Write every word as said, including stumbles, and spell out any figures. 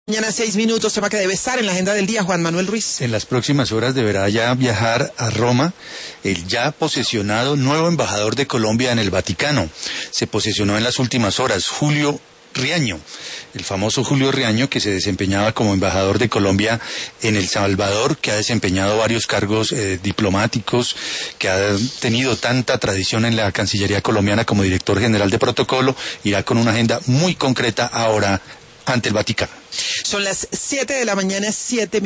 Mañana seis minutos, tema que debe estar en la agenda del día, Juan Manuel Ruiz. En las próximas horas deberá ya viajar a Roma el ya posesionado nuevo embajador de Colombia en el Vaticano. Se posesionó en las últimas horas, Julio Riaño, el famoso Julio Riaño, que se desempeñaba como embajador de Colombia en El Salvador, que ha desempeñado varios cargos eh, diplomáticos, que ha tenido tanta tradición en la Cancillería colombiana como director general de protocolo, irá con una agenda muy concreta ahora ante el Vaticano. Son las siete de la mañana, siete